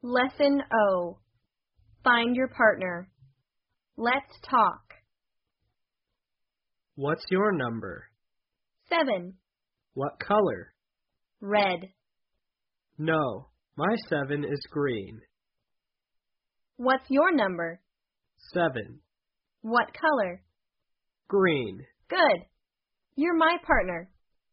Lesson O. Find your partner. Let's talk. What's your number? 7. What color? Red. No, my 7 is green. What's your number? 7. What color? Green. Good. You're my partner.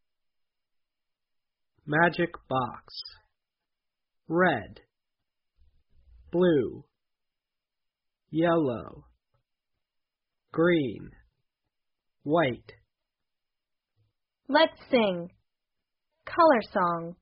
Magic box. Red. Blue. Yellow. Green. White. Let's sing. Color song.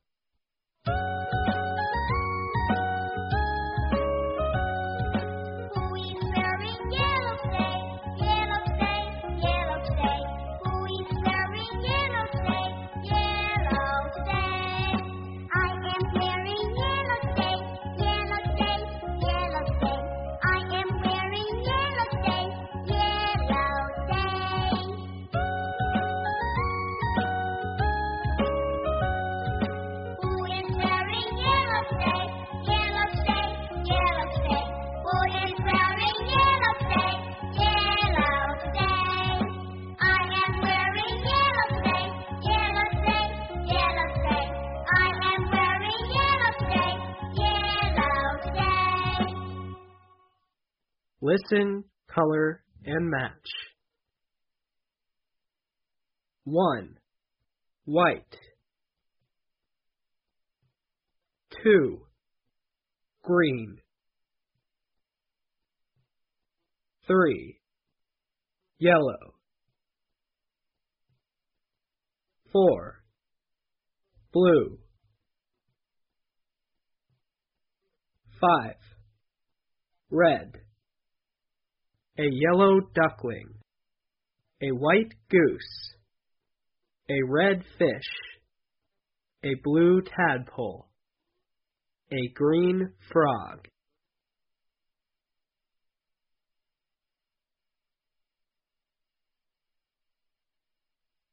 Listen, color, and match. 1. White. 2. Green. 3. Yellow. 4. Blue. 5. Red. A yellow duckling, a white goose, a red fish, a blue tadpole, a green frog.